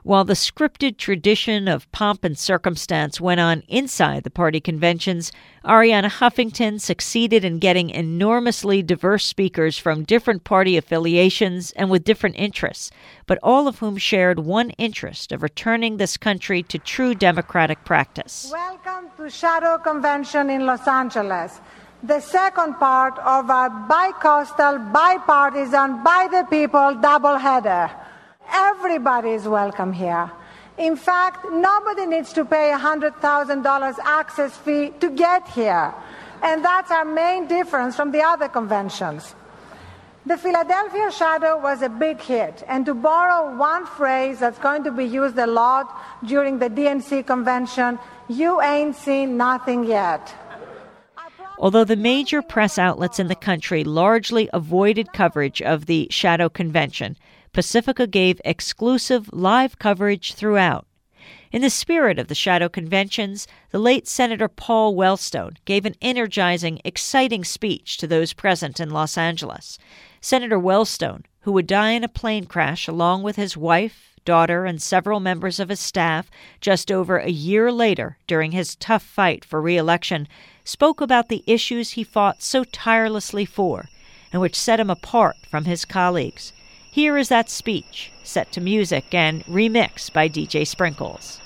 While the scripted tradition of pomp and circumstance went on inside the party conventions, Arianna Huffington succeeded in getting enormously diverse speakers from different party affiliations and with different interests, but all of whom shared one interest of returning this country to true democratic practice. Welcome to Shadow Convention in Los Angeles, the second part of our bi-coastal, bipartisan, by the people doubleheader. Everybody is welcome here. In fact, nobody needs to pay $100,000 access fee to get here. And that's our main difference from the other conventions. The Philadelphia Shadow was a big hit. And to borrow one phrase that's going to be used a lot during the DNC convention, you ain't seen nothing yet. Although the major press outlets in the country largely avoided coverage of the Shadow Convention, Pacifica gave exclusive live coverage throughout. In the spirit of the Shadow Conventions, the late Senator Paul Wellstone gave an energizing, exciting speech to those present in Los Angeles. Senator Wellstone, who would die in a plane crash along with his wife, daughter, and several members of his staff just over a year later during his tough fight for re-election, spoke about the issues he fought so tirelessly for and which set him apart from his colleagues. Here is that speech, set to music and remixed by DJ Sprinkles.